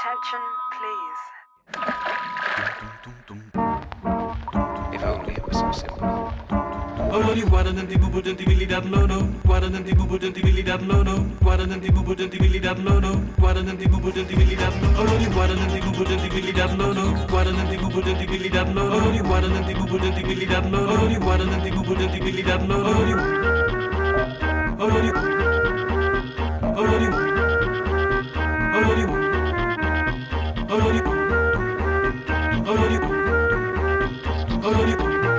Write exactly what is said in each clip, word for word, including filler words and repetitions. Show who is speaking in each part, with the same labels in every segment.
Speaker 1: Attention, please.
Speaker 2: If only it was so simple.
Speaker 3: Olori guadagnanti bubu denti billi dat lono, guadagnanti bubu denti billi dat lono, guadagnanti bubu denti billi dat lono, guadagnanti bubu denti billi dat lono, olori guadagnanti bubu denti billi dat lono, guadagnanti bubu denti billi dat lono, olori guadagnanti bubu denti billi dat lono, olori guadagnanti bubu denti billi dat lono, olori olori olori olori olori olori olori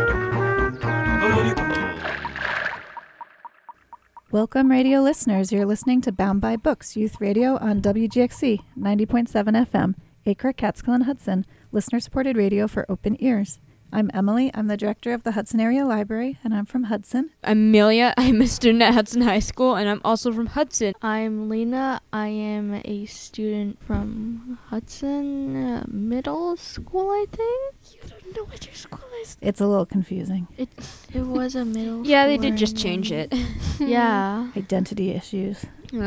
Speaker 4: Welcome, radio listeners. You're listening to Bound by Books, Youth Radio on W G X C ninety point seven F M, Acre, Catskill, and Hudson, listener-supported radio for open ears. I'm Emily. I'm the director of the Hudson Area Library, and I'm from Hudson.
Speaker 5: I'm Amelia. I'm a student at Hudson High School, and I'm also from Hudson.
Speaker 6: I'm Lena. I am a student from Hudson uh, Middle School, I think. You don't know what your school is.
Speaker 4: It's a little confusing.
Speaker 6: It it was a middle
Speaker 5: Yeah,
Speaker 6: school.
Speaker 5: they did just change it.
Speaker 6: Yeah.
Speaker 4: Identity issues.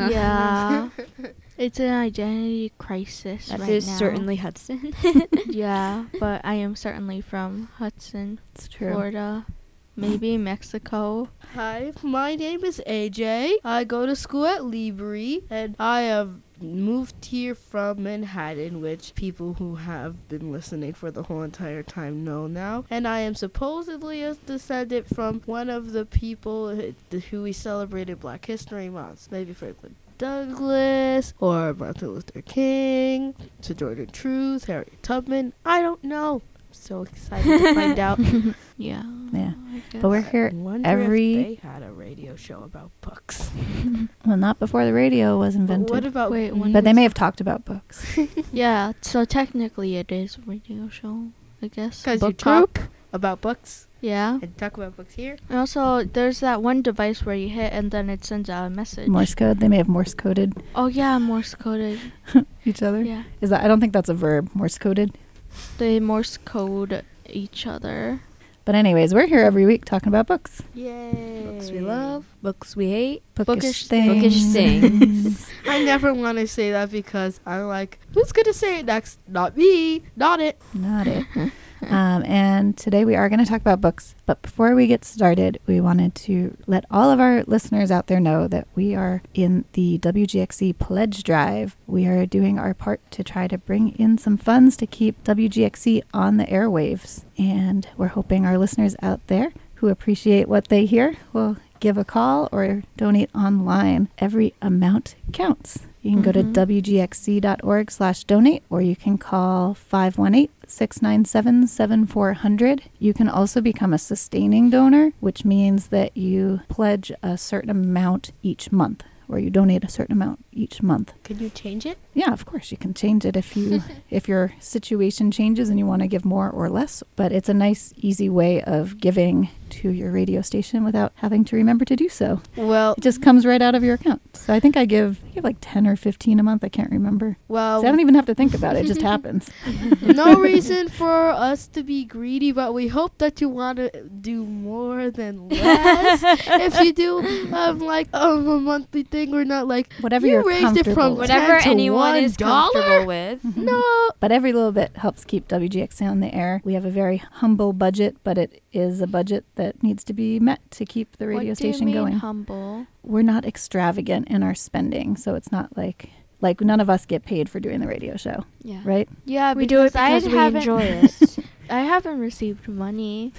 Speaker 6: Yeah. It's an identity crisis
Speaker 5: That
Speaker 6: right
Speaker 5: is
Speaker 6: now.
Speaker 5: certainly Hudson.
Speaker 6: Yeah, but I am certainly from Hudson,
Speaker 4: It's true.
Speaker 6: Florida, maybe Mexico.
Speaker 7: Hi, my name is A J. I go to school at Libri, and I have moved here from Manhattan, which people who have been listening for the whole entire time know now. And I am supposedly a descendant from one of the people who, who we celebrated Black History Month. Maybe Franklin Douglas, or Martin Luther King, to Jordan Truth, Harriet Tubman. I don't know. I'm so excited to find out.
Speaker 6: Yeah.
Speaker 4: Yeah.
Speaker 6: I guess.
Speaker 4: But we're here
Speaker 7: I wonder
Speaker 4: every...
Speaker 7: if they had a radio show about books.
Speaker 4: Well, not before the radio was
Speaker 7: But
Speaker 4: invented.
Speaker 7: what about
Speaker 6: Wait, when
Speaker 4: But they
Speaker 6: was-
Speaker 4: may have talked about books.
Speaker 6: Yeah, so technically it is a radio show, I guess.
Speaker 7: Because you
Speaker 6: Book group.
Speaker 7: talk about books
Speaker 6: Yeah.
Speaker 7: and talk about books here?
Speaker 6: And also, there's that one device where you hit and then it sends out a message.
Speaker 4: Morse code. They may have Morse coded
Speaker 6: Oh, yeah, Morse coded.
Speaker 4: each other.
Speaker 6: Yeah.
Speaker 4: Is that? I don't think that's a verb. Morse coded.
Speaker 6: They Morse code each other.
Speaker 4: But anyways, we're here every week talking about books.
Speaker 7: Yay.
Speaker 5: Books we love, books we hate.
Speaker 4: Bookish,
Speaker 6: Bookish
Speaker 4: things.
Speaker 5: Bookish things.
Speaker 7: I never want to say that because I'm like, who's going to say it next? Not me. Not it.
Speaker 4: Not it. Um, and today we are going to talk about books. But before we get started, we wanted to let all of our listeners out there know that we are in the W G X C Pledge Drive. We are doing our part to try to bring in some funds to keep W G X C on the airwaves. And we're hoping our listeners out there who appreciate what they hear will give a call or donate online. Every amount counts. You can go to
Speaker 6: Mhm.
Speaker 4: W G X C dot org slash donate, or you can call five one eight, six nine seven, seven four zero zero. You can also become a sustaining donor, which means that you pledge a certain amount each month, or you donate a certain amount each month.
Speaker 7: Can you change it?
Speaker 4: Yeah, of course, you can change it if you if your situation changes and you want to give more or less. But it's a nice, easy way of giving to your radio station without having to remember to do so.
Speaker 7: Well,
Speaker 4: It just comes right out of your account. So I think I give, I give like ten or fifteen a month. I can't remember.
Speaker 7: well,
Speaker 4: So I don't even have to think about it. It just happens.
Speaker 7: no reason for us to be greedy, but we hope that you want to do more than less. If you do um, like um, a monthly thing, we're not like,
Speaker 4: Whatever
Speaker 7: you
Speaker 4: you're
Speaker 7: raised it
Speaker 4: comfortable
Speaker 7: from
Speaker 4: with.
Speaker 5: Whatever
Speaker 7: ten to
Speaker 5: anyone
Speaker 7: one
Speaker 5: is
Speaker 7: dollar?
Speaker 5: comfortable with.
Speaker 4: Mhm.
Speaker 7: No.
Speaker 4: But every little bit helps keep W G X C on the air. We have a very humble budget, but it is a budget that needs to be met to keep the radio
Speaker 6: what do you
Speaker 4: station
Speaker 6: mean
Speaker 4: going.
Speaker 6: humble?
Speaker 4: We're not extravagant in our spending, so it's not like like none of us get paid for doing the radio show,
Speaker 5: Yeah.
Speaker 4: right?
Speaker 6: Yeah,
Speaker 5: We do it
Speaker 6: I
Speaker 5: because we
Speaker 6: haven't-
Speaker 5: enjoy it.
Speaker 6: I haven't received money.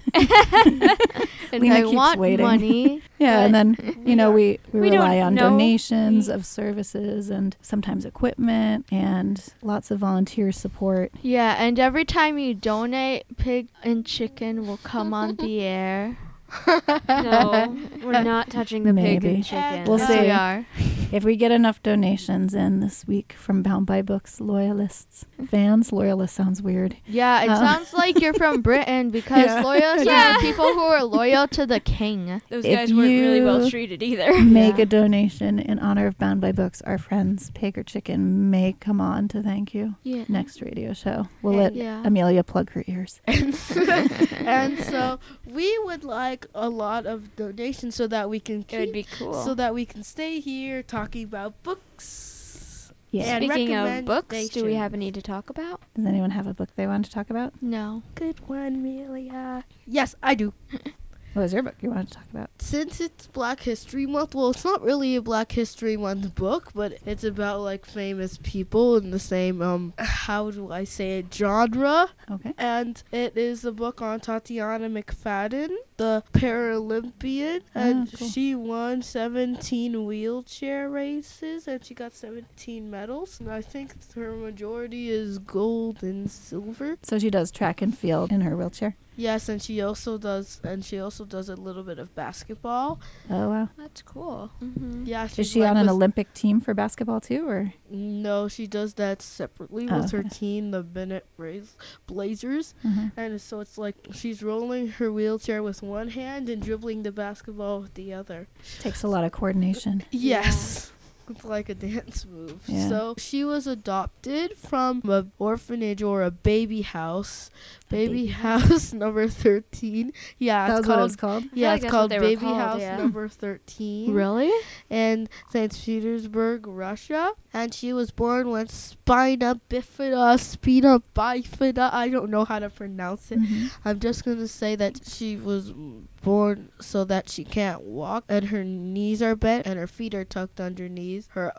Speaker 6: and
Speaker 4: Lena
Speaker 6: I
Speaker 4: keeps
Speaker 6: want
Speaker 4: waiting.
Speaker 6: money.
Speaker 4: Yeah, and then you know we we,
Speaker 5: We don't
Speaker 4: rely on
Speaker 5: know.
Speaker 4: donations
Speaker 5: We-
Speaker 4: of services and sometimes equipment and lots of volunteer support.
Speaker 6: Yeah, and every time you donate, pig and chicken will come on the air.
Speaker 5: No, we're not touching the pig
Speaker 4: Maybe.
Speaker 5: and chicken.
Speaker 4: We'll
Speaker 6: Yes,
Speaker 4: see.
Speaker 6: we are.
Speaker 4: If we get enough donations in this week from Bound by Books loyalists, fans, loyalists sounds weird.
Speaker 6: Yeah, it
Speaker 4: Uh,
Speaker 6: sounds like you're from Britain because
Speaker 4: Yeah.
Speaker 6: loyalists
Speaker 5: Yeah.
Speaker 6: are the people who are loyal to the king.
Speaker 5: Those
Speaker 4: If
Speaker 5: guys weren't really well
Speaker 4: you-
Speaker 5: treated either.
Speaker 4: Make
Speaker 6: Yeah.
Speaker 4: a donation in honor of Bound by Books. Our friends Pig or Chicken may come on to thank you
Speaker 6: Yeah.
Speaker 4: next radio show. We'll
Speaker 7: And-
Speaker 4: let
Speaker 6: Yeah.
Speaker 4: Amelia plug her ears.
Speaker 7: And so we would like a lot of donations so that we can
Speaker 5: It would
Speaker 7: keep,
Speaker 5: be cool.
Speaker 7: so that we can stay here talking about books.
Speaker 4: Yeah.
Speaker 7: And
Speaker 5: Speaking of books, do we
Speaker 7: recommendations.
Speaker 5: have any to talk about?
Speaker 4: Does anyone have a book they want to talk about?
Speaker 6: No.
Speaker 7: Good one, Amelia. Yes, I do.
Speaker 4: What was your book you wanted to talk about?
Speaker 7: Since it's Black History Month, well, it's not really a Black History Month book, but it's about like famous people in the same um how do I say it genre.
Speaker 4: Okay.
Speaker 7: And it is a book on Tatiana McFadden, the Paralympian, and
Speaker 4: Ah, cool.
Speaker 7: she won seventeen wheelchair races and she got seventeen medals. And I think her majority is gold and silver.
Speaker 4: So she does track and field in her wheelchair.
Speaker 7: Yes, and she also does, and she also does a little bit of basketball.
Speaker 4: Oh, wow.
Speaker 5: That's cool.
Speaker 6: Mm-hmm.
Speaker 7: Yeah,
Speaker 4: Is
Speaker 7: she's
Speaker 4: she
Speaker 7: like
Speaker 4: on an
Speaker 7: with-
Speaker 4: Olympic team for basketball too, or?
Speaker 7: No, she does that separately
Speaker 4: Oh,
Speaker 7: with her
Speaker 4: okay.
Speaker 7: team, the Bennett Braz- Blazers.
Speaker 4: Mhm.
Speaker 7: And so it's like she's rolling her wheelchair with one hand and dribbling the basketball with the other.
Speaker 4: Takes a lot of coordination.
Speaker 7: Yes. It's like a dance move.
Speaker 4: Yeah.
Speaker 7: So she was adopted from an orphanage or a baby house.
Speaker 4: A
Speaker 7: Baby,
Speaker 4: baby
Speaker 7: house number thirteen. Yeah,
Speaker 4: That
Speaker 7: it's
Speaker 4: was what it
Speaker 7: called
Speaker 4: was called?
Speaker 7: Yeah,
Speaker 5: like
Speaker 7: it's
Speaker 5: that's what
Speaker 7: called
Speaker 5: they were
Speaker 7: Baby
Speaker 5: called,
Speaker 7: House
Speaker 5: yeah.
Speaker 7: number thirteen.
Speaker 6: Really?
Speaker 7: In Saint Petersburg, Russia. And she was born with spina bifida, spina bifida. I don't know how to pronounce it.
Speaker 4: Mhm.
Speaker 7: I'm just going to say that she was born so that she can't walk and her knees are bent and her feet are tucked underneath. Her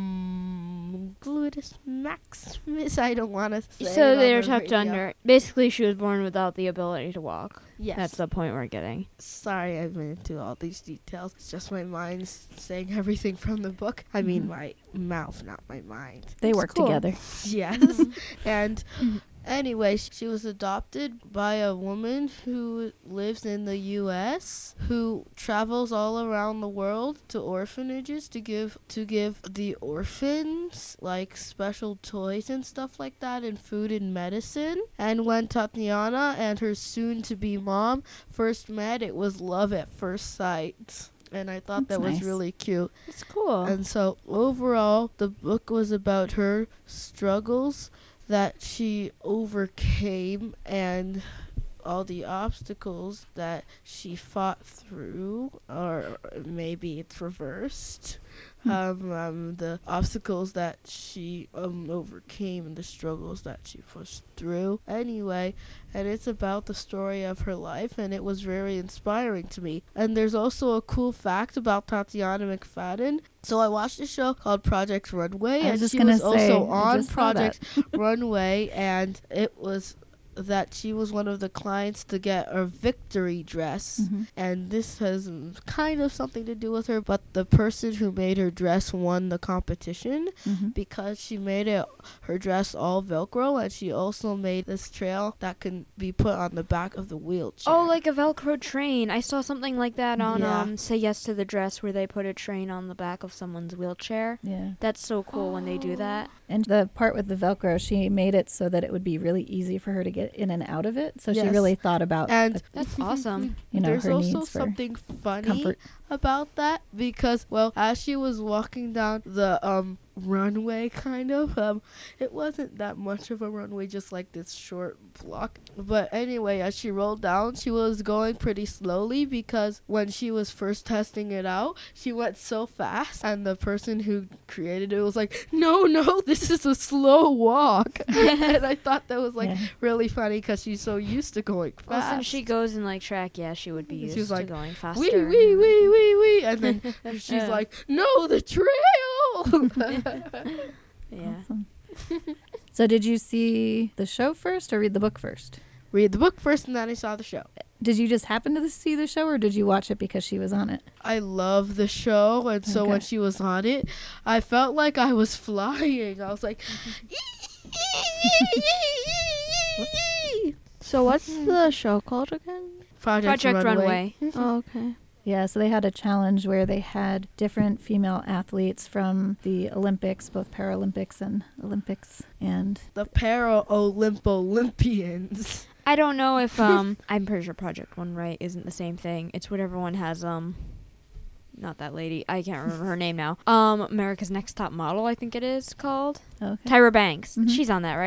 Speaker 7: um gluteus maximus, I don't want to say it
Speaker 5: So
Speaker 7: on
Speaker 5: they were
Speaker 7: the
Speaker 5: tucked
Speaker 7: radio.
Speaker 5: under. Basically, she was born without the ability to walk.
Speaker 7: Yes.
Speaker 5: That's the point we're getting.
Speaker 7: Sorry I've been into all these details. It's just my mind saying everything from the book. I mean
Speaker 4: Mhm.
Speaker 7: my mouth, not my mind.
Speaker 4: They
Speaker 5: It's
Speaker 4: work
Speaker 5: cool.
Speaker 4: together.
Speaker 7: Yes. And anyway, sh- she was adopted by a woman who lives in the U S who travels all around the world to orphanages to give to give the orphans like special toys and stuff like that and food and medicine. And when Tatiana and her soon to be mom first met, it was love at first sight. And I thought
Speaker 4: That's
Speaker 7: that was
Speaker 4: nice.
Speaker 7: really cute.
Speaker 5: It's cool.
Speaker 7: And so overall, the book was about her struggles that she overcame and all the obstacles that she fought through, or maybe it's reversed.
Speaker 4: Hmm.
Speaker 7: Um, um, the obstacles that she um, overcame and the struggles that she pushed through. Anyway, and it's about the story of her life, and it was very inspiring to me. And there's also a cool fact about Tatiana McFadden. So I watched a show called Project Runway,
Speaker 4: I was
Speaker 7: and
Speaker 4: just
Speaker 7: she
Speaker 4: gonna
Speaker 7: was
Speaker 4: say,
Speaker 7: also
Speaker 4: I
Speaker 7: on
Speaker 4: just saw that.
Speaker 7: Project Runway, and it was that she was one of the clients to get a victory dress.
Speaker 4: Mhm.
Speaker 7: And this has mm, kind of something to do with her, but the person who made her dress won the competition
Speaker 4: Mhm.
Speaker 7: because she made it her dress all Velcro, and she also made this trail that can be put on the back of the wheelchair.
Speaker 5: Oh, like a Velcro train. I saw something like that on
Speaker 7: Yeah.
Speaker 5: um Say Yes to the Dress, where they put a train on the back of someone's wheelchair.
Speaker 4: Yeah.
Speaker 5: That's so cool when they do that.
Speaker 4: And the part with the Velcro, she made it so that it would be really easy for her to get in and out of it. So she
Speaker 7: Yes.
Speaker 4: really thought about,
Speaker 7: And
Speaker 4: the,
Speaker 5: That's awesome.
Speaker 4: you know,
Speaker 7: there's
Speaker 4: her
Speaker 7: also
Speaker 4: needs for
Speaker 7: something funny
Speaker 4: comfort.
Speaker 7: about that because, well, as she was walking down the um runway, kind of, um, it wasn't that much of a runway, just like this short block. But anyway, as she rolled down, she was going pretty slowly because when she was first testing it out, she went so fast, and the person who created it was like, "No, no, this is a slow walk," and I thought that was like
Speaker 4: Yeah.
Speaker 7: really funny because she's so used to going fast.
Speaker 5: Well, since she goes in like track, yeah, she would be
Speaker 7: She
Speaker 5: used
Speaker 7: was
Speaker 5: to
Speaker 7: like,
Speaker 5: going faster.
Speaker 7: wee wee wee wee wee, and then she's
Speaker 5: Yeah.
Speaker 7: like, "No, the trail."
Speaker 5: Yeah.
Speaker 4: Awesome. So did you see the show first or read the book first?
Speaker 7: Read the book first, and then I saw the show.
Speaker 4: Did you just happen to see the show, or did you watch it because she was on it?
Speaker 7: I love the show, and so when
Speaker 4: Okay.
Speaker 7: she was on it, I felt like I was flying. I was like,
Speaker 6: So what's the show called again?
Speaker 7: Project,
Speaker 5: Project
Speaker 7: Runway.
Speaker 5: Runway.
Speaker 6: Oh, okay.
Speaker 4: Yeah, so they had a challenge where they had different female athletes from the Olympics, both Paralympics and Olympics, and
Speaker 7: The Para Olymp Olympians.
Speaker 5: I don't know if um I'm pretty sure Project One Right isn't the same thing. It's whatever one has um not that lady. I can't remember her name now. Um America's Next Top Model, I think it is called.
Speaker 4: okay.
Speaker 5: Tyra Banks.
Speaker 4: Mhm.
Speaker 5: She's on that, right?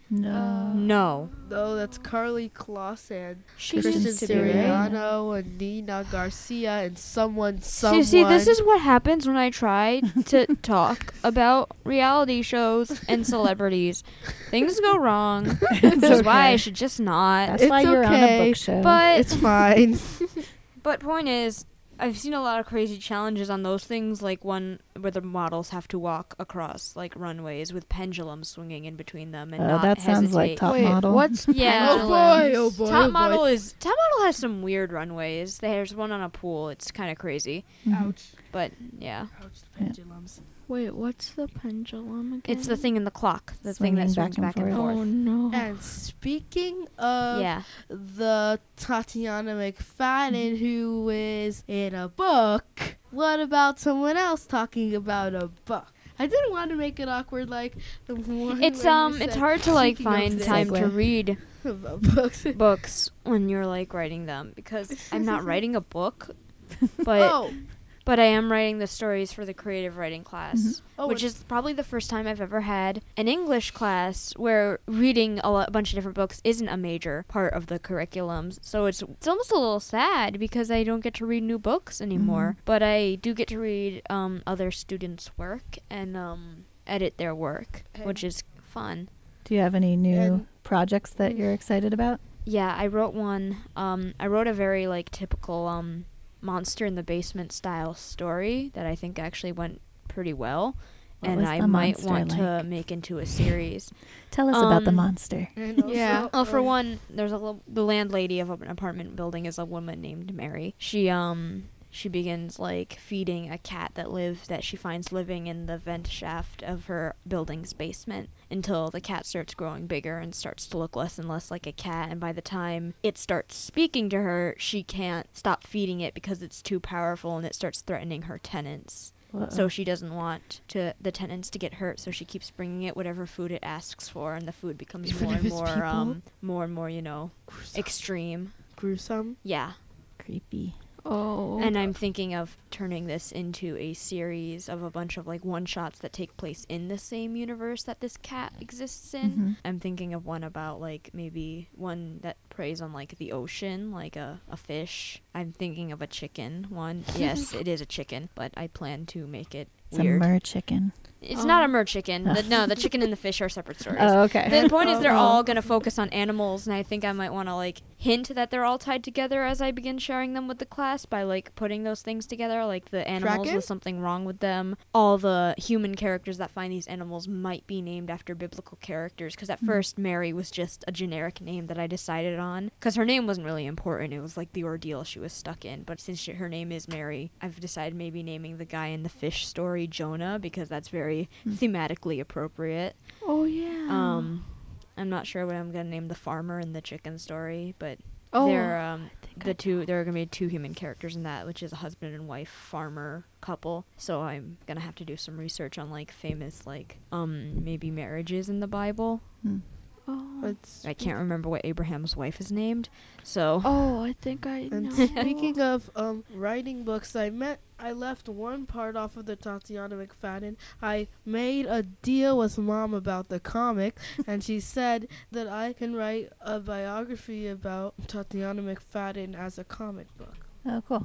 Speaker 4: No.
Speaker 5: No.
Speaker 7: No, that's Carly Kloss and
Speaker 5: She
Speaker 4: Kristen
Speaker 7: Kristen
Speaker 4: Siriano.
Speaker 7: Siriano and Nina Garcia and someone,
Speaker 5: See,
Speaker 7: someone.
Speaker 5: see, this is what happens when I try to talk about reality shows and celebrities. Things go wrong, which is why I
Speaker 4: okay.
Speaker 5: should just not.
Speaker 4: That's
Speaker 7: It's
Speaker 4: why you're on a
Speaker 7: okay,
Speaker 4: book show.
Speaker 5: But
Speaker 7: It's fine.
Speaker 5: but point is, I've seen a lot of crazy challenges on those things, like one where the models have to walk across like runways with pendulums swinging in between them and
Speaker 4: Oh,
Speaker 5: not
Speaker 4: that sounds like
Speaker 5: hesitate.
Speaker 4: Top
Speaker 6: Wait,
Speaker 4: Model.
Speaker 6: what's
Speaker 5: Yeah.
Speaker 7: Oh boy, oh boy,
Speaker 5: Top
Speaker 7: oh boy.
Speaker 5: model is top model has some weird runways. There's one on a pool. It's kind of crazy,
Speaker 4: Mhm.
Speaker 7: Ouch.
Speaker 5: but yeah,
Speaker 7: Ouch, the pendulums.
Speaker 6: Wait, what's the pendulum again?
Speaker 5: it's the thing in the clock, the thing that
Speaker 4: Swinging
Speaker 5: swings back and forth.
Speaker 6: Oh no.
Speaker 7: And speaking of
Speaker 5: Yeah,
Speaker 7: the Tatiana McFadden who is in a book, what about someone else talking about a book? I didn't want to make it awkward like the one
Speaker 5: it's
Speaker 7: where you
Speaker 5: um, it's
Speaker 7: said,
Speaker 5: hard to like
Speaker 7: speaking of
Speaker 5: find
Speaker 7: this,
Speaker 5: time to
Speaker 4: Segue.
Speaker 5: read
Speaker 7: about books.
Speaker 5: books when you're like writing them because I'm not writing a book, but
Speaker 7: oh,
Speaker 5: but I am writing the stories for the creative writing class,
Speaker 7: Oh,
Speaker 5: which
Speaker 7: it's-
Speaker 5: is probably the first time I've ever had an English class where reading a, lo- a bunch of different books isn't a major part of the curriculums. So it's it's almost a little sad because I don't get to read new books anymore, but I do get to read um, other students' work and um, edit their work, which is fun.
Speaker 4: Do you have any new
Speaker 7: And-
Speaker 4: projects that you're excited about?
Speaker 5: Yeah, I wrote one. Um, I wrote a very like typical um, monster in the basement style story that I think actually went pretty well,
Speaker 4: What
Speaker 5: and
Speaker 4: was
Speaker 5: I
Speaker 4: the
Speaker 5: might
Speaker 4: monster
Speaker 5: want to
Speaker 4: like?
Speaker 5: make into a series.
Speaker 4: Tell us about the
Speaker 5: Um,
Speaker 4: monster.
Speaker 7: and also,
Speaker 6: Yeah.
Speaker 5: Well, for
Speaker 7: um,
Speaker 5: one, there's a l- the landlady of an apartment building is a woman named Mary. She um she begins like feeding a cat that lives that she finds living in the vent shaft of her building's basement until the cat starts growing bigger and starts to look less and less like a cat, and by the time it starts speaking to her, she can't stop feeding it because it's too powerful and it starts threatening her tenants.
Speaker 4: Uh-oh.
Speaker 5: So she doesn't want to the tenants to get hurt, so she keeps bringing it whatever food it asks for, and the food becomes
Speaker 7: Even
Speaker 5: more
Speaker 7: if
Speaker 5: and
Speaker 7: it's
Speaker 5: more
Speaker 7: people?
Speaker 5: um more and more, you know,
Speaker 7: gruesome.
Speaker 5: extreme.
Speaker 7: gruesome.
Speaker 5: Yeah.
Speaker 4: Creepy.
Speaker 6: Oh.
Speaker 5: And I'm thinking of turning this into a series of a bunch of like one shots that take place in the same universe that this cat exists in.
Speaker 4: Mhm.
Speaker 5: I'm thinking of one about like maybe one that preys on like the ocean, like a, a fish. I'm thinking of a chicken one. Yes, it is a chicken, but I plan to make it
Speaker 4: It's a
Speaker 5: weird.
Speaker 4: mer chicken.
Speaker 5: It's
Speaker 6: Oh.
Speaker 5: not a mer chicken. The, no, the chicken and the fish are separate stories.
Speaker 4: Oh, okay.
Speaker 5: The point is they're
Speaker 7: Oh.
Speaker 5: all going to focus on animals, and I think I might want to like hint that they're all tied together as I begin sharing them with the class by like putting those things together, like the animals
Speaker 7: Kraken?
Speaker 5: with something wrong with them. All the human characters that find these animals might be named after biblical characters, because at
Speaker 4: Mhm.
Speaker 5: first Mary was just a generic name that I decided on, because her name wasn't really important. It was like the ordeal she was stuck in. But since she, her name is Mary, I've decided maybe naming the guy in the fish story Jonah, because that's very
Speaker 4: Hmm.
Speaker 5: thematically appropriate.
Speaker 6: Oh yeah.
Speaker 5: Um, I'm not sure what I'm gonna name the farmer in the chicken story, but
Speaker 6: oh.
Speaker 5: they're um
Speaker 6: I think
Speaker 5: the
Speaker 6: I
Speaker 5: two there are gonna be two human characters in that, which is a husband and wife farmer couple. So I'm gonna have to do some research on like famous like um maybe marriages in the Bible.
Speaker 4: Hmm.
Speaker 6: Oh.
Speaker 7: It's,
Speaker 5: I can't remember what Abraham's wife is named. So
Speaker 6: Oh, I think I
Speaker 7: And
Speaker 6: know.
Speaker 7: speaking of um, writing books, I met I left one part off of the Tatiana McFadden. I made a deal with Mom about the comic, and she said that I can write a biography about Tatiana McFadden as a comic book.
Speaker 4: Oh, cool.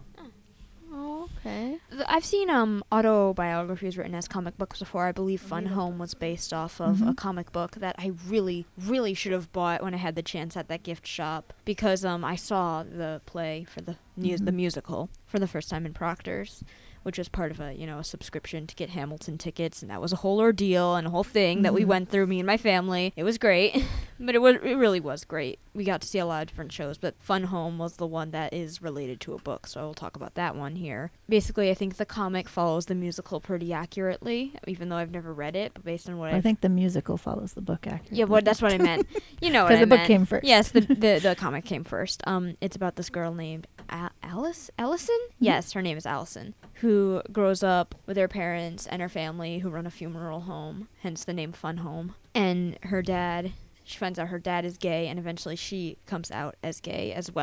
Speaker 6: Oh, okay.
Speaker 5: Th- I've seen um autobiographies written as comic books before. I believe Fun Home was based off of a
Speaker 4: Mhm.
Speaker 5: comic book that I really, really should have bought when I had the chance at that gift shop, because um I saw the play for the mu- the
Speaker 4: Mhm.
Speaker 5: musical for the first time in Proctor's, which was part of a you know a subscription to get Hamilton tickets, and that was a whole ordeal and a whole thing that we
Speaker 4: Mhm.
Speaker 5: went through, me and my family. It was great, but it was it really was great. We got to see a lot of different shows, but Fun Home was the one that is related to a book, so I will talk about that one here. Basically, I think the comic follows the musical pretty accurately, even though I've never read it, but based on what
Speaker 4: I
Speaker 5: I've
Speaker 4: think the musical follows the book accurately.
Speaker 5: yeah, well, that's what I meant. You know what
Speaker 4: 'Cause
Speaker 5: I
Speaker 4: the book
Speaker 5: meant.
Speaker 4: came first.
Speaker 5: Yes, the, the the comic came first. Um, it's about this girl named A- Alice. Allison? Yes, her name is Allison, who grows up with her parents and her family, who run a funeral home, hence the name Fun Home. And her dad, she finds out her dad is gay, and eventually she comes out as gay as well.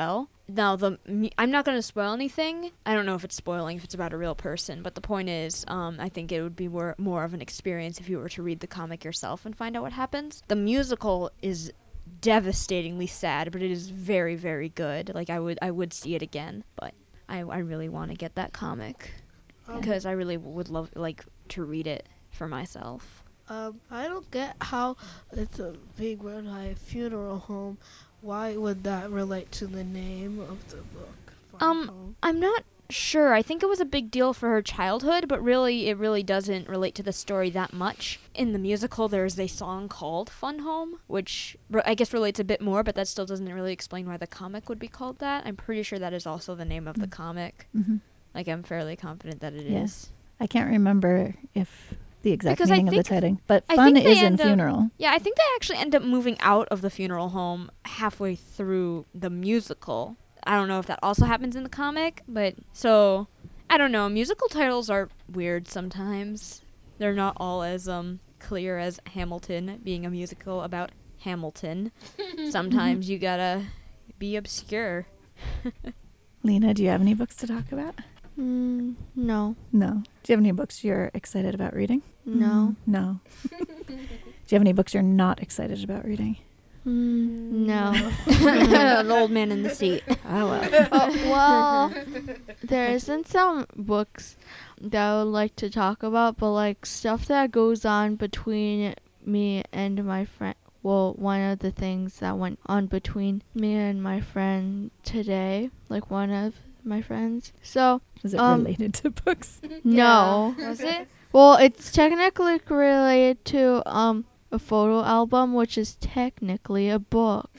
Speaker 5: now the mu- I'm not going to spoil anything. I don't know if it's spoiling if it's about a real person, but the point is, um, I think it would be more more of an experience if you were to read the comic yourself and find out what happens. The musical is devastatingly sad, but it is very, very good. Like I would I would see it again, but I I really want to get that comic because I really would love like to read it for myself.
Speaker 7: Um, I don't get how it's a big red eye funeral home. Why would that relate to the name of the book? Fun
Speaker 5: Um,
Speaker 7: Home?
Speaker 5: I'm not sure. I think it was a big deal for her childhood, but really, it really doesn't relate to the story that much. In the musical, there's a song called Fun Home, which re- I guess relates a bit more, but that still doesn't really explain why the comic would be called that. I'm pretty sure that is also the name of the comic.
Speaker 4: Mm-hmm.
Speaker 5: Like, I'm fairly confident that it is.
Speaker 4: Yes. I can't remember if the exact
Speaker 5: Because I
Speaker 4: meaning of
Speaker 5: think-
Speaker 4: the title, but
Speaker 5: I
Speaker 4: fun
Speaker 5: think they
Speaker 4: is in
Speaker 5: end up-
Speaker 4: funeral.
Speaker 5: Yeah, I think they actually end up moving out of the funeral home halfway through the musical. I don't know if that also happens in the comic, but so I don't know. Musical titles are weird sometimes. They're not all as um clear as Hamilton being a musical about Hamilton. Sometimes you gotta be obscure.
Speaker 4: Lena, do you have any books to talk about?
Speaker 6: Mm, no.
Speaker 4: No. Do you have any books you're excited about reading?
Speaker 6: No.
Speaker 4: Mm, no. Do you have any books you're not excited about reading?
Speaker 6: Mm, no.
Speaker 5: The old man in the seat.
Speaker 4: Oh, well.
Speaker 6: Oh, well, there isn't some books that I would like to talk about, but like stuff that goes on between me and my friend. Well, one of the things that went on between me and my friend today, like one of my friends. So,
Speaker 4: Is it
Speaker 6: Um,
Speaker 4: related to books?
Speaker 6: no.
Speaker 5: Was it?
Speaker 6: Well, it's technically related to um a photo album, which is technically a book.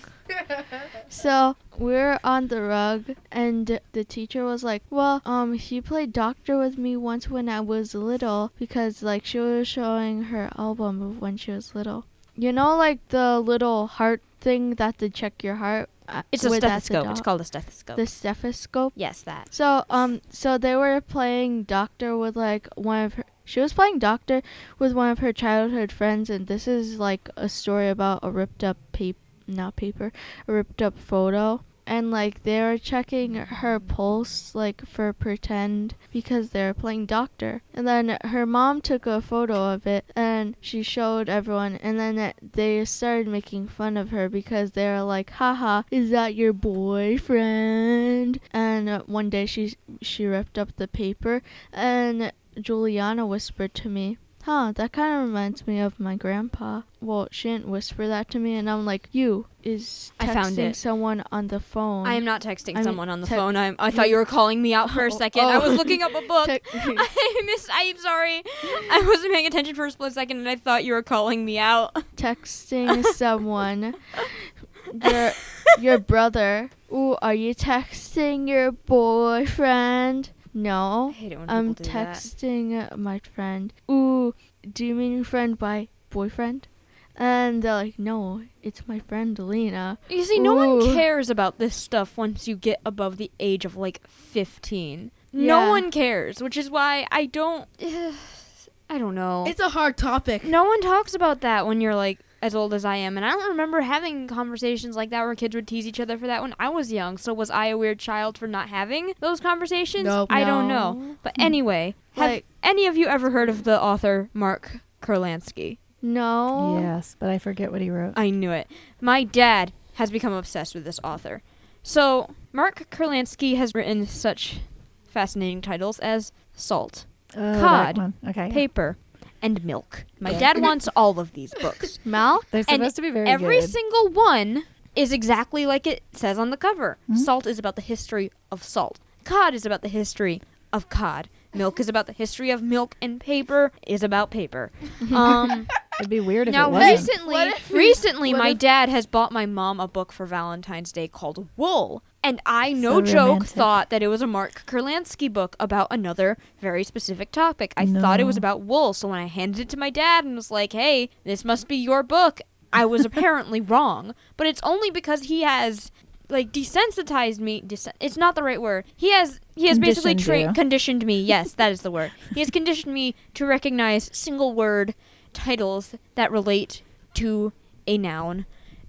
Speaker 6: So we're on the rug, and the teacher was like, "Well, um, she played doctor with me once when I was little because like she was showing her album of when she was little. You know, like the little heart thing that to check your heart. Uh,
Speaker 5: It's a
Speaker 6: with as
Speaker 5: stethoscope. It's
Speaker 6: doc-
Speaker 5: called a stethoscope.
Speaker 6: the stethoscope.
Speaker 5: Yes, that.
Speaker 6: So um so they were playing doctor with like one of her she was playing doctor with one of her childhood friends, and this is like a story about a ripped up paper not paper a ripped up photo, and like they were checking her pulse like for pretend because they were playing doctor, and then her mom took a photo of it and she showed everyone, and then it, they started making fun of her because they were like, haha, is that your boyfriend? And uh, one day she she ripped up the paper, and Juliana whispered to me, huh, that kind of reminds me of my grandpa. Well, she didn't whisper that to me, and I'm like, you is
Speaker 5: I found
Speaker 6: texting
Speaker 5: it.
Speaker 6: someone on the phone.
Speaker 5: I am not texting
Speaker 6: I mean,
Speaker 5: someone on the
Speaker 6: te-
Speaker 5: phone. I'm, I thought you were calling me out for a
Speaker 6: Oh,
Speaker 5: second. I
Speaker 6: oh.
Speaker 5: was looking up a book.
Speaker 6: Te-
Speaker 5: I missed. I'm sorry. I wasn't paying attention for a split second, and I thought you were calling me out.
Speaker 6: texting someone. Your your brother. Ooh, are you texting your boyfriend? No.
Speaker 5: I hate it when
Speaker 6: I'm
Speaker 5: people do that.
Speaker 6: texting my friend. Ooh, do you mean friend by boyfriend? And they're like, no, it's my friend Lena.
Speaker 5: You see, no one
Speaker 6: Ooh.
Speaker 5: cares about this stuff once you get above the age of like fifteen. No
Speaker 6: Yeah.
Speaker 5: one cares, which is why I don't. I don't know.
Speaker 7: It's a hard topic.
Speaker 5: No one talks about that when you're like as old as I am, and I don't remember having conversations like that where kids would tease each other for that when I was young. So was I a weird child for not having those conversations?
Speaker 7: Nope.
Speaker 5: I don't
Speaker 6: No.
Speaker 5: know. But anyway, have
Speaker 6: Like-
Speaker 5: any of you ever heard of the author Mark Kurlansky?
Speaker 6: No.
Speaker 4: Yes, but I forget what he wrote.
Speaker 5: I knew it. My dad has become obsessed with this author. So Mark Kurlansky has written such fascinating titles as Salt,
Speaker 4: Oh,
Speaker 5: Cod,
Speaker 4: that one. Okay. yeah.
Speaker 5: Paper, and Milk. My
Speaker 4: Yeah.
Speaker 5: dad wants all of these books.
Speaker 6: Mal?
Speaker 4: They're
Speaker 5: and
Speaker 4: supposed to be very
Speaker 5: Every
Speaker 4: good.
Speaker 5: single one is exactly like it says on the cover.
Speaker 4: Mhm.
Speaker 5: Salt is about the history of salt. Cod is about the history of cod. Milk is about the history of milk, and paper is about paper. Um,
Speaker 4: It'd be weird if
Speaker 5: now
Speaker 4: it wasn't.
Speaker 5: recently,
Speaker 7: What if-
Speaker 5: recently,
Speaker 7: what
Speaker 5: my
Speaker 7: if-
Speaker 5: dad has bought my mom a book for Valentine's Day called Wool, and I, no
Speaker 4: So
Speaker 5: joke,
Speaker 4: romantic.
Speaker 5: thought that it was a Mark Kurlansky book about another very specific topic. I thought it was
Speaker 4: No.
Speaker 5: about wool, so when I handed it to my dad and was like, "Hey, this must be your book," I was apparently wrong. But it's only because he has like desensitized me. Desen- it's not the right word. He has he has basically
Speaker 4: Conditioned
Speaker 5: tra-
Speaker 4: you.
Speaker 5: conditioned me. Yes, that is the word. He has conditioned me to recognize single word titles that relate to a noun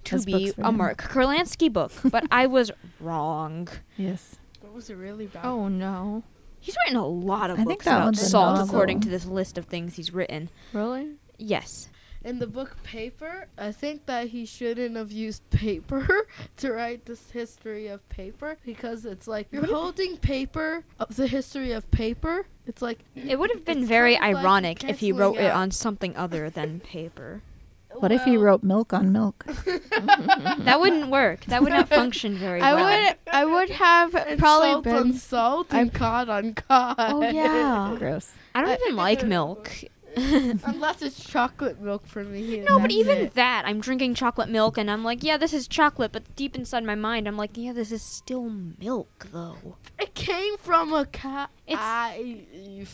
Speaker 5: to
Speaker 4: As
Speaker 5: be
Speaker 4: books for
Speaker 5: a
Speaker 4: him.
Speaker 5: Mark Kurlansky book, but I was wrong.
Speaker 4: Yes.
Speaker 7: What was it really about?
Speaker 6: Oh no.
Speaker 5: He's written a lot of
Speaker 4: I think
Speaker 5: books
Speaker 4: that
Speaker 5: about
Speaker 4: one's a
Speaker 5: salt,
Speaker 4: novel.
Speaker 5: according to this list of things he's written.
Speaker 6: Really?
Speaker 5: Yes.
Speaker 7: In the book Paper, I think that he shouldn't have used paper to write this history of paper, because it's like you're holding paper of the history of paper. It's like
Speaker 5: It would have been
Speaker 7: It's
Speaker 5: very
Speaker 7: kind of like
Speaker 5: ironic if he wrote
Speaker 7: canceling
Speaker 5: it
Speaker 7: out.
Speaker 5: on something other than paper.
Speaker 4: What if he
Speaker 7: well,
Speaker 4: wrote milk on milk?
Speaker 5: That wouldn't work. That would not function very
Speaker 6: I
Speaker 5: well.
Speaker 6: would I would have
Speaker 7: and
Speaker 6: probably
Speaker 7: salt
Speaker 6: been
Speaker 7: on salt
Speaker 6: I-
Speaker 7: and cod on cod?
Speaker 6: Oh yeah.
Speaker 4: Gross.
Speaker 5: I don't
Speaker 7: I-
Speaker 5: even like milk.
Speaker 7: Unless it's chocolate milk for me. and
Speaker 5: No, but
Speaker 7: that's
Speaker 5: even
Speaker 7: it.
Speaker 5: that, I'm drinking chocolate milk and I'm like, yeah, this is chocolate, but deep inside my mind, I'm like, yeah, this is still milk, though.
Speaker 7: It came from a cat.
Speaker 5: It's-
Speaker 7: I,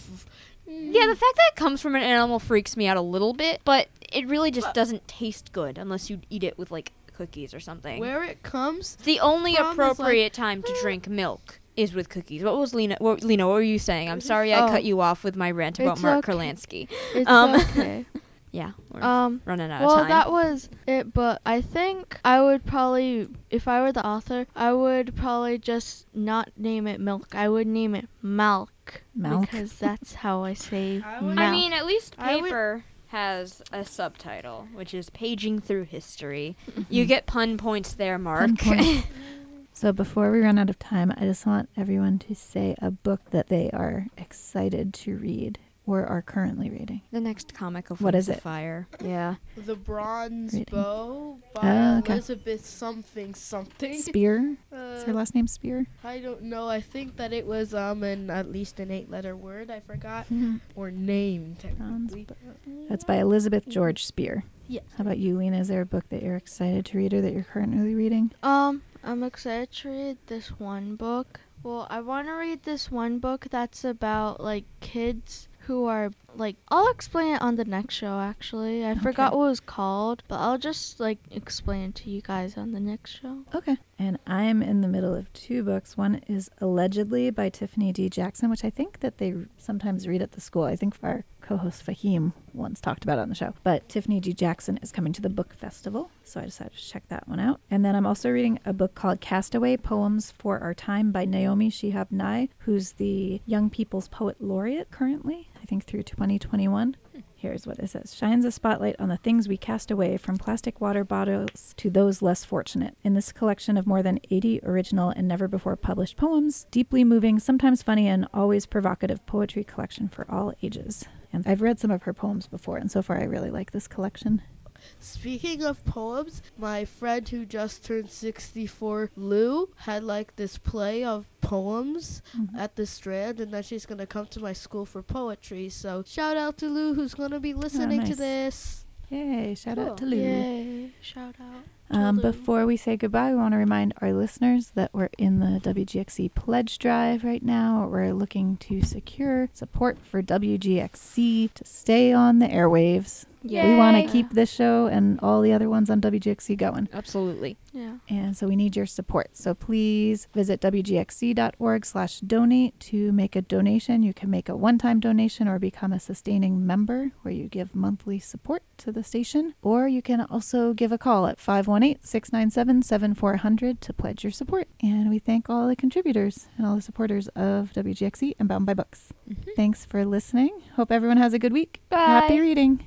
Speaker 5: Yeah, the fact that it comes from an animal freaks me out a little bit, but it really just
Speaker 7: But-
Speaker 5: doesn't taste good unless you eat it with, like, cookies or something.
Speaker 7: where it comes.
Speaker 5: the only
Speaker 7: from is,
Speaker 5: appropriate time to drink milk is with cookies. What was Lena? What, Lena, what were you saying? I'm sorry I
Speaker 6: Oh.
Speaker 5: cut you off with my rant about
Speaker 6: It's
Speaker 5: Mark
Speaker 6: okay.
Speaker 5: Kurlansky.
Speaker 6: It's
Speaker 5: Um,
Speaker 6: okay.
Speaker 5: Yeah, we're
Speaker 6: Um
Speaker 5: running out
Speaker 6: well,
Speaker 5: of time.
Speaker 6: that was it, but I think I would probably, if I were the author, I would probably just not name it milk. I would name it Malk.
Speaker 4: Malk?
Speaker 6: Because that's how I say
Speaker 7: I would-
Speaker 6: Malk.
Speaker 5: I mean, at least
Speaker 7: I would-
Speaker 5: paper has a subtitle, which is Paging Through History. You get pun points there, Mark.
Speaker 4: Pun points. So before we run out of time, I just want everyone to say a book that they are excited to read or are currently reading.
Speaker 5: The next comic of
Speaker 4: What
Speaker 5: Wings
Speaker 4: is
Speaker 5: of
Speaker 4: it?
Speaker 5: Fire. Yeah.
Speaker 7: The Bronze
Speaker 4: Reading.
Speaker 7: Bow by
Speaker 4: Oh, okay.
Speaker 7: Elizabeth something something.
Speaker 4: Spear?
Speaker 7: Uh,
Speaker 4: Is her last name Spear?
Speaker 7: I don't know. I think that it was um an at least an eight-letter word. I forgot or name
Speaker 4: Bronze
Speaker 7: technically.
Speaker 4: Bow. That's by Elizabeth George Spear.
Speaker 7: Yes.
Speaker 4: How about you, Lena? Is there a book that you're excited to read or that you're currently reading?
Speaker 6: Um, I'm excited to read this one book. Well, I want to read this one book that's about like kids who are like, I'll explain it on the next show actually. I
Speaker 4: Okay.
Speaker 6: forgot what it was called, but I'll just like explain it to you guys on the next show.
Speaker 4: Okay. And I'm in the middle of two books. One is Allegedly by Tiffany D. Jackson, which I think that they sometimes read at the school. I think our co-host Fahim once talked about it on the show. But Tiffany D. Jackson is coming to the book festival, so I decided to check that one out. And then I'm also reading a book called Castaway, Poems for Our Time by Naomi Shihab Nye, who's the Young People's Poet Laureate currently, I think through twenty twenty-one. Here's what it says. Shines a spotlight on the things we cast away, from plastic water bottles to those less fortunate. In this collection of more than eighty original and never before published poems, deeply moving, sometimes funny, and always provocative poetry collection for all ages. And I've read some of her poems before, and so far I really like this collection.
Speaker 7: Speaking of poems, my friend who just turned sixty-four, Lou, had like this play of poems
Speaker 4: Mhm.
Speaker 7: at the Strand, and then she's gonna come to my school for poetry. So shout out to Lou, who's gonna be listening to
Speaker 4: nice.
Speaker 7: this.
Speaker 4: Yay, shout out to
Speaker 5: Cool.
Speaker 4: Lou.
Speaker 6: Yay! Shout out. to
Speaker 4: Um,
Speaker 6: Lou.
Speaker 4: before we say goodbye, we want to remind our listeners that we're in the W G X C pledge drive right now. We're looking to secure support for W G X C to stay on the airwaves. We want to
Speaker 5: Yay.
Speaker 4: keep this show and all the other ones on W G X C going.
Speaker 5: Absolutely.
Speaker 6: Yeah.
Speaker 4: And so we need your support. So please visit W G X C dot org slash donate to make a donation. You can make a one-time donation or become a sustaining member where you give monthly support to the station. Or you can also give a call at five one eight, six nine seven, seven four zero zero to pledge your support. And we thank all the contributors and all the supporters of W G X C and Bound by Books.
Speaker 5: Mhm.
Speaker 4: Thanks for listening. Hope everyone has a good week.
Speaker 5: Bye.
Speaker 4: Happy reading.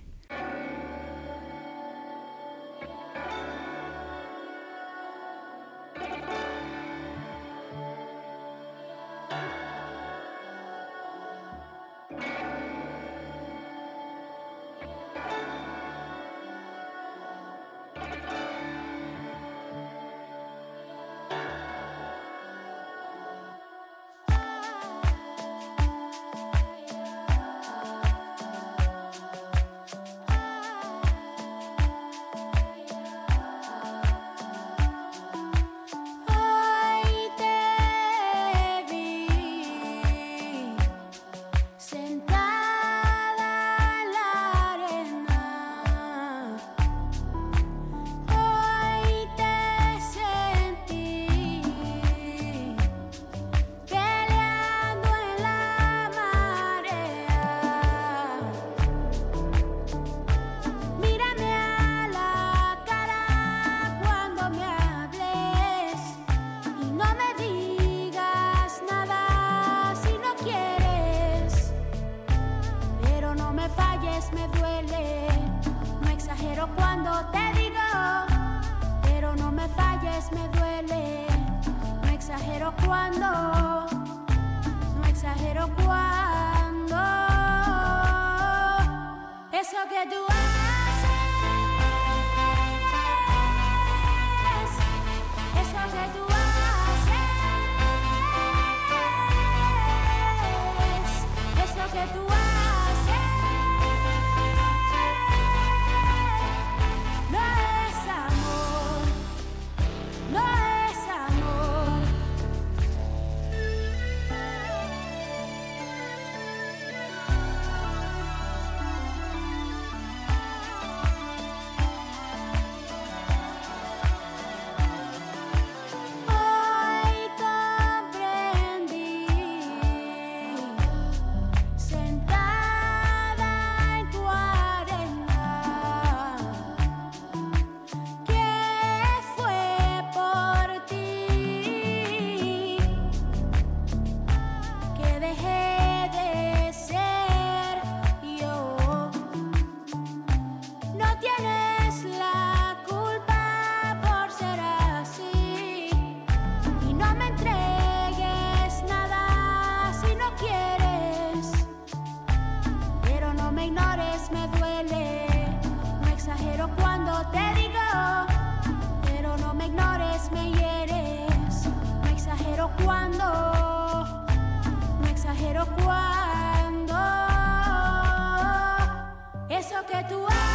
Speaker 1: cuando te digo, pero no me falles, me duele. No exagero cuando, no exagero cuando. Eso que tú haces, eso que tú haces, eso que tú haces. Cuando, eso que tú haces.